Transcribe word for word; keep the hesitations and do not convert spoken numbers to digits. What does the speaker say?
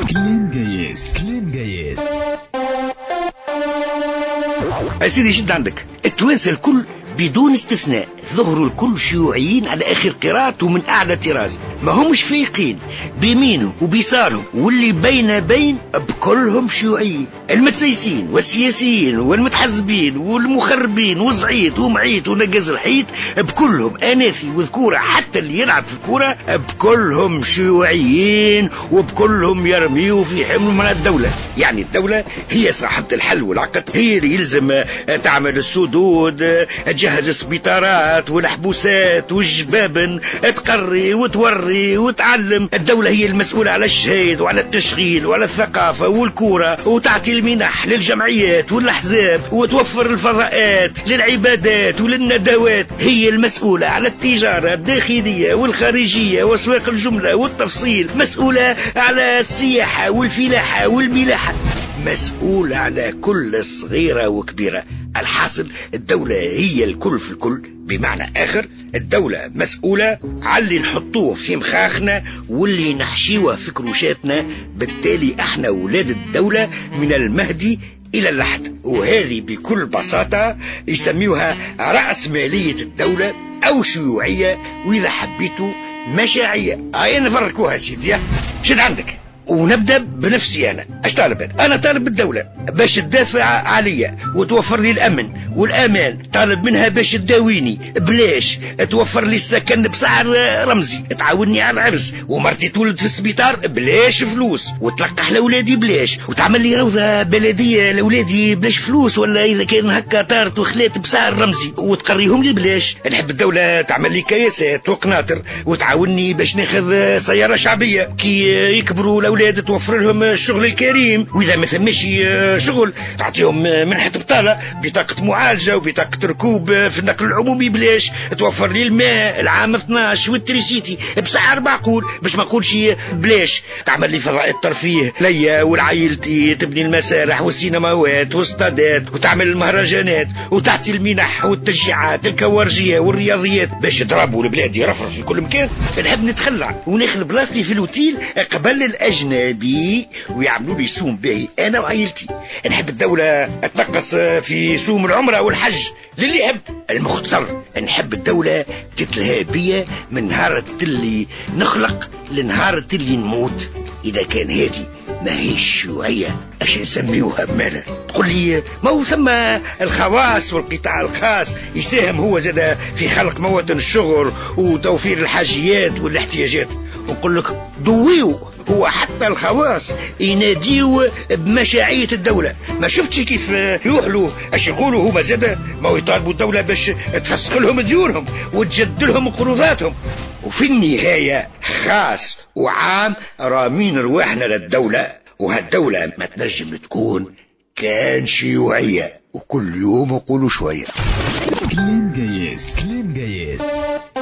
كلام جايز كلام جايز. سيدي شد عندك التوانسة الكل بدون استثناء ظهروا الكل شيوعيين على اخر قراءة ومن اعلى طراز، ما همش فايقين بيمينهم وبيسارهم واللي بين بين بكلهم شيوعيين، المتسيسين والسياسيين والمتحزبين والمخربين وزعيط ومعيط ونقز الحيط بكلهم اناثي وذكورة، حتى اللي يلعب في الكورة بكلهم شيوعيين وبكلهم يرميوا في حمل من الدولة. يعني الدولة هي صاحبة الحل والعقد، هي اللي يلزم تعمل السدود، تجهز السبيطارات والحبوسات والجبابن، تقري وتوري وتعلم. الدولة هي المسؤولة على الشهيد وعلى التشغيل وعلى الثقافة والكورة، وتعطي المنح للجمعيات والأحزاب وتوفر الفضاءات للعبادات وللندوات. هي المسؤولة على التجارة الداخلية والخارجية وأسواق الجملة والتفصيل، مسؤولة على السياحة والفلاحة والملاحة، مسؤولة على كل صغيرة وكبيرة. الحاصل الدولة هي الكل في الكل، بمعنى آخر الدولة مسؤولة على اللي نحطوه في مخاخنا واللي نحشيوه في كروشاتنا. بالتالي احنا ولاد الدولة من المهدي إلى اللحد، وهذه بكل بساطة يسميوها رأس مالية الدولة أو شيوعية، وإذا حبيتوا مشاعية. هاي نفرقوها سيدي. شد عندك ونبدأ بنفسي. أنا أش طالب؟ أنا طالب الدولة باش تدافع عليا وتوفر لي الأمن والأمان، طالب منها باش تداويني بلاش، توفر لي السكن بسعر رمزي، تعاوني على العرس، ومرتي تولد في السبيطار بلاش فلوس، وتلقح لأولادي بلاش، وتعمل لي روضة بلدية لأولادي بلاش فلوس، ولا إذا كان هكا طارت وخلات بسعر رمزي وتقريهم لي بلاش. نحب الدولة تعمل لي كياسات وقناطر وتعاوني باش ناخذ سيارة شعبية كي يكبروا الأولاد، توفر لهم الشغل الكريم، وإذا ما ثمش شغل تعطيهم منحة بطالة، بطاقة معالجة وبطاقة ركوب في النقل العمومي بلاش، توفر لي الماء العام اثناش والتريسيتي بسعر معقول، باش ما نقولش بلاش. تعمل لي فضاء الترفيه ليا ولعائلتي، تبني المسارح والسينماوات والستادات، وتعمل المهرجانات، وتعطي المنح والتشجيعات الكوارجية والرياضيات باش يضربوا البلاد يرفرف في كل مكان. نحب نتخلع وناخذ بلاصتي في الوتيل قبل الأجنبي ويعملوا لي سوم باهي أنا وعائلتي. نحب الدولة تنقص في سوم العمرة والحج للي يحب. المختصر نحب الدولة تتلهى بيا من نهار اللي نخلق لنهار اللي نموت. إذا كان هذه ما هي الشيوعية اش نسميوها بمالا؟ تقول لي ما هو ثم الخواص والقطاع الخاص يساهم هو زاد في خلق مواطن الشغل وتوفير الحاجيات والاحتياجات. ونقول لك دويو، هو حتى الخواص يناديو بمشاعية الدولة. ما شفتش كيف يوحلوا اش يقولوا هما زاد؟ ما هو يطالبوا الدولة باش تفسخ لهم ديورهم وتجد لهم قروضاتهم. وفي النهاية خاص وعام رامين رواحنا للدولة، وهالدولة ما تنجم تكون كان شيوعية. وكل يوم يقولوا شوية. كلام جايز كلام جايز.